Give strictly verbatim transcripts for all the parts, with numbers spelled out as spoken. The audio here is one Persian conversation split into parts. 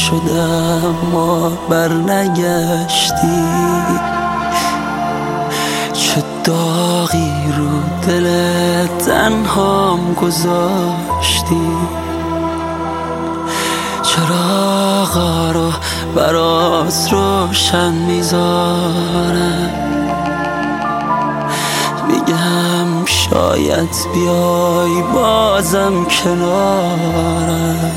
شدم ما بر نگشتی، چه داغی رو دل تنهام گذاشتی. چراغا رو برات روشن میذارم، میگم شاید بیای بازم کنارم.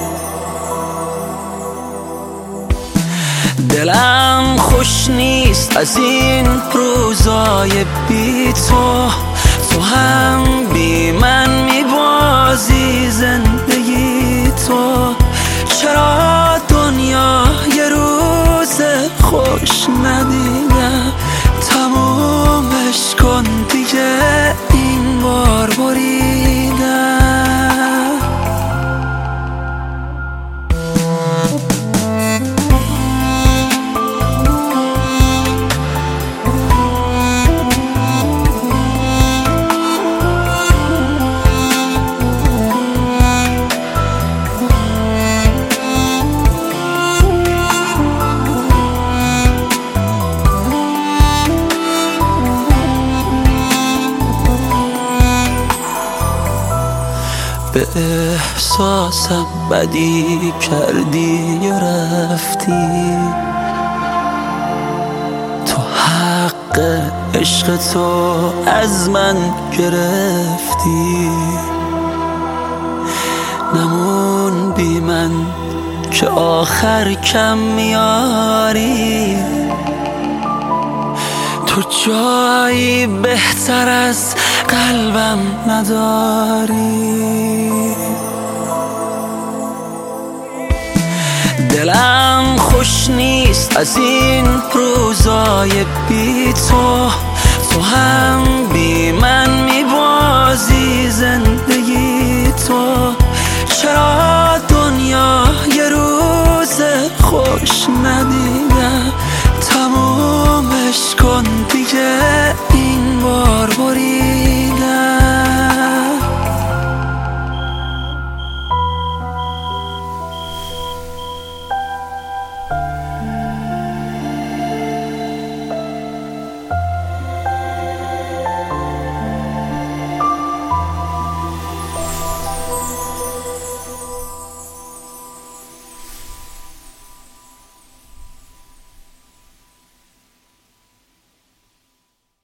دلم خوش نیست از این روزای بی تو، تو هم بی من میبازی زندگی تو. چرا دنیا یه روز خوش ندیدم، تمومش کن دیگه این بار بریدم. به احساسم بدی کردی و رفتی، تو حق عشق تو از من گرفتی. نمون بی من که آخر کم میاری، تو جایی بهتر از قلبم نداری. دلم خوش نیست از این روزای بی تو، تو هم بی من میبازی زندگی تو. چرا دنیا یه روز خوش ندیدم، تمومش کن دیگه